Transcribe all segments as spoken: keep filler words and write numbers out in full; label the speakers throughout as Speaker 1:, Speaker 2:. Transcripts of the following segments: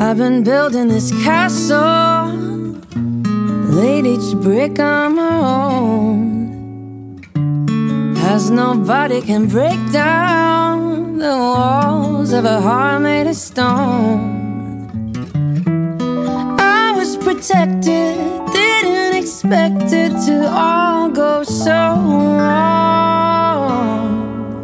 Speaker 1: I've been building this castle, laid each brick on my own, as nobody can break down the walls of a heart made of stone. I was protected, didn't expect it to all go so wrong.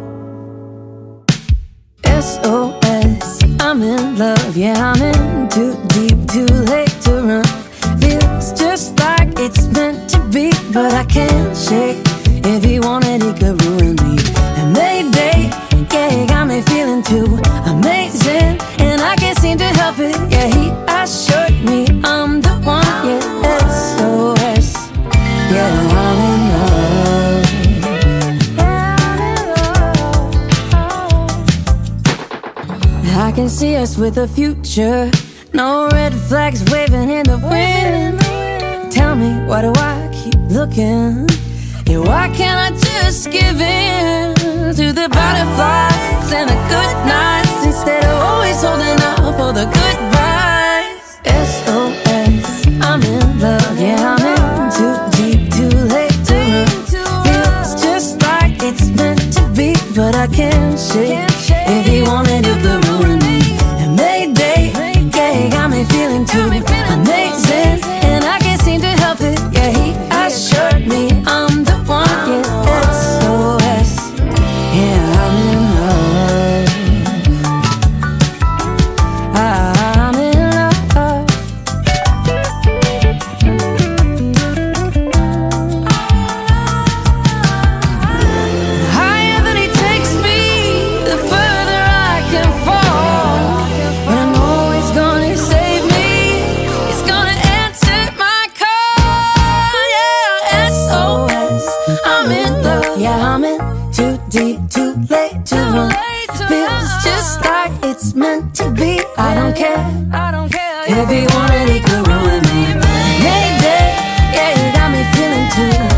Speaker 1: S O S, I'm in love, yeah, I'm in too deep, too late to run. Feels just like it's meant to be, but I can't shake. If he wanted, he could ruin me. And Mayday, yeah, he got me feeling too amazing, and I can't seem to help it. Yeah, he assured me I'm the one. Yeah, S O S, yeah, I'm in love. I can see us with a future, no red flags waving in the wind. Tell me, why do I keep looking? Yeah, why can't I just give in to the butterflies and the good nights, instead of always holding out for the goodbyes? S O S, I'm in love, yeah, I'm in too deep, too late to run. Feels just like it's meant to be, but I can't shake. If he wanted, he could ruin me. And Mayday, yeah, he got me feeling too amazing, and I can't seem to help it. Yeah, he assured me I'm the one. Yeah, S O S, yeah, I'm in love. I'm in love. The higher that he takes me, the further I can fall. But I know he's gonna save me, he's gonna answer my call. Yeah, S O S, I'm in love. Yeah, I'm in too deep, too late to run. Feels just like it's meant to be. I don't care, I don't care. If he wanted, he could ruin me. Mayday, yeah, you got me feeling too